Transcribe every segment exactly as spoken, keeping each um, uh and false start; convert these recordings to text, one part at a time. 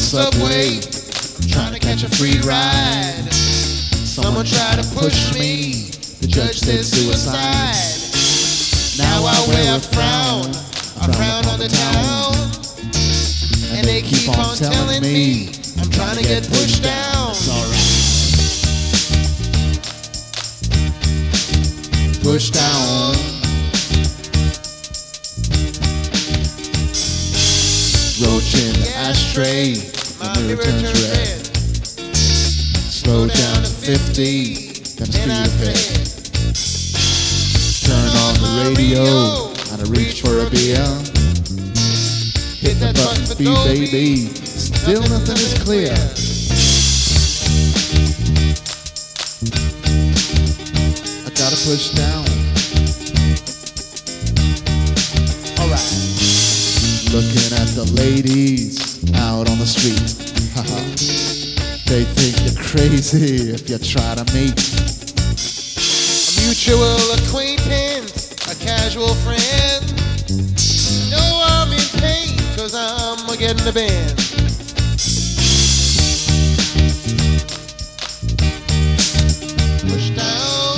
subway, trying to catch a free ride. Someone tried to push me, the judge said suicide. Now I wear a frown, a frown on the town, and they keep on telling me I'm trying to get pushed down. It's alright. Pushed down. Roach in the ashtray, the mirror turns red. Slow down to fifty, gotta speed ahead. Turn on the radio, gotta reach for a beer. Hit the button for feed, baby, still nothing is clear. I gotta push down. Alright. Looking at the ladies out on the street. They think you're crazy if you try to meet A mutual acquaintance, a casual friend. No, I'm in pain, cause I'm getting the band. Push down.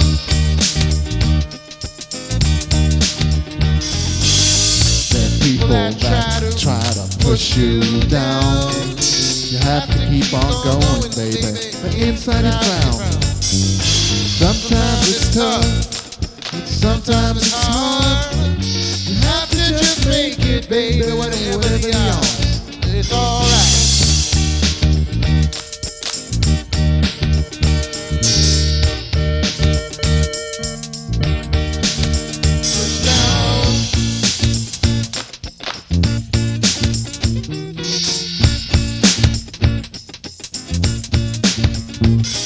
Then people that that try to try to push you down. You have to keep on going, baby, but inside you frown. Sometimes it's tough, and sometimes it's hard. You have to just make it, baby, whatever the odds. It's alright. Push down.